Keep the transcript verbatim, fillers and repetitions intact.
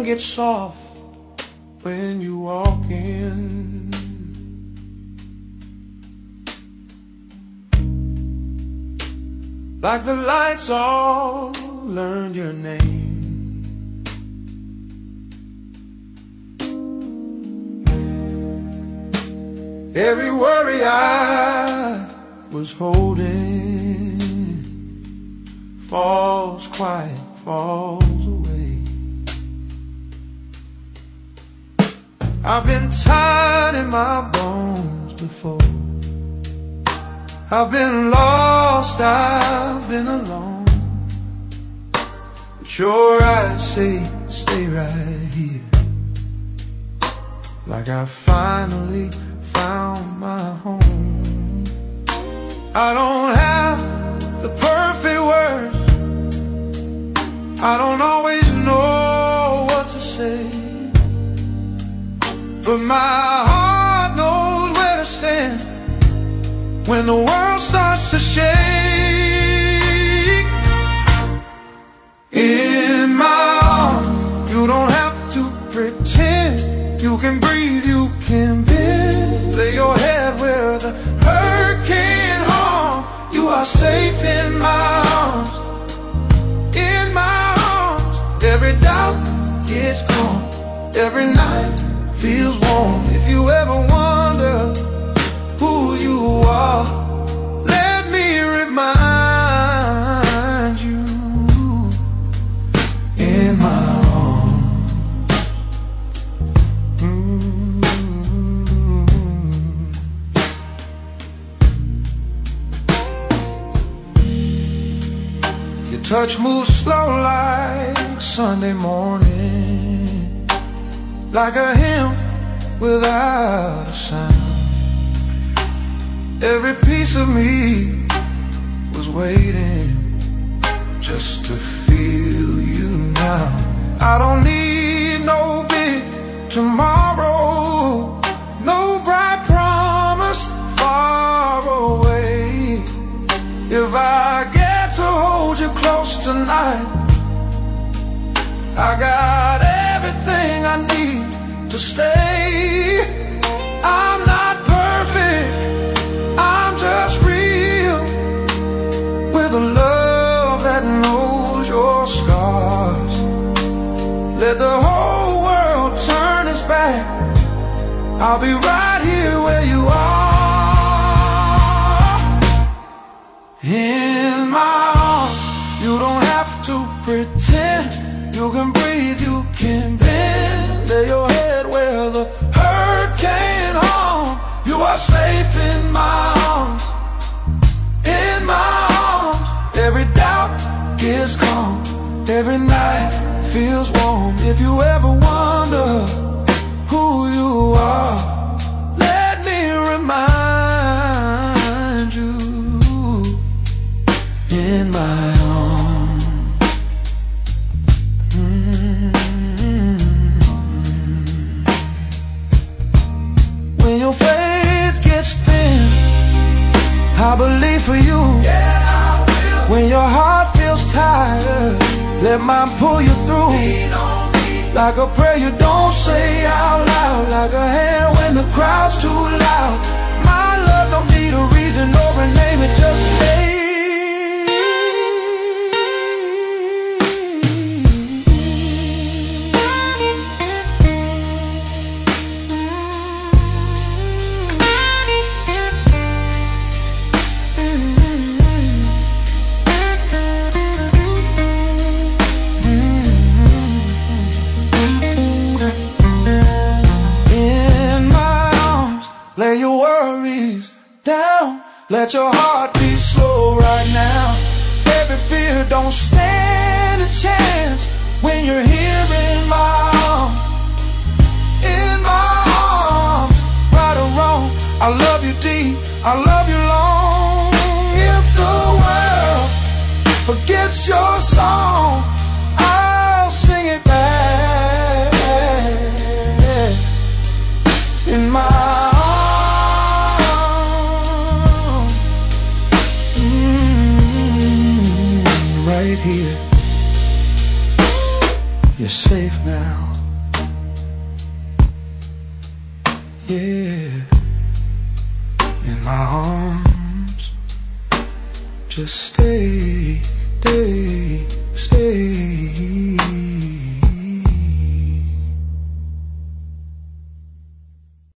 gets soft when you walk in. Like the lights all learned your name. Every worry I was holding falls quiet, falls away. I've been tired in my bones before. I've been lost, I've been alone. But sure I say, stay right here. Like I finally found my home. I don't have the perfect words. I don't always know what to say, but my heart knows where to stand when the world starts to shake. In my arms, you don't have to pretend. You can breathe, you can bend. Lay your head where the hurt can't harm. You are safe in my arms. In my arms, every doubt gets gone. Every night feels warm. If you ever wonder who you are, let me remind you. In my arms. Mm-hmm. Your touch moves slow like Sunday morning, like a hymn without a sound. Every piece of me was waiting just to feel you now. I don't need no big tomorrow, no bright promise far away. If I get to hold you close tonight, I got everything I need to stay. I'm not perfect, I'm just real, with a love that knows your scars. Let the whole world turn its back, I'll be right here where you are. In my arms, you don't have to pretend. You can breathe, you can bend. Lay your head where the hurt can't harm. You are safe in my arms. In my arms, every doubt gets calm. Every night feels warm. If you ever wonder who you are, let me remind you. In my arms. Mm-hmm. When your faith gets thin, I believe for you. Yeah, I will. When your heart feels tired, let mine pull you through. Lean on me. Like a prayer you don't say out loud, like a hand when the crowd's too loud. My love don't need a reason or a name, it just stays. Lay your worries down, let your heart beat slow right now. Every fear don't stand a chance when you're here in my arms. In my arms, right or wrong, I love you deep, I love you long. If the world forgets your song, I'll sing it back. In my arms. Right here, you're safe now. yeah, in my arms. Just stay, stay.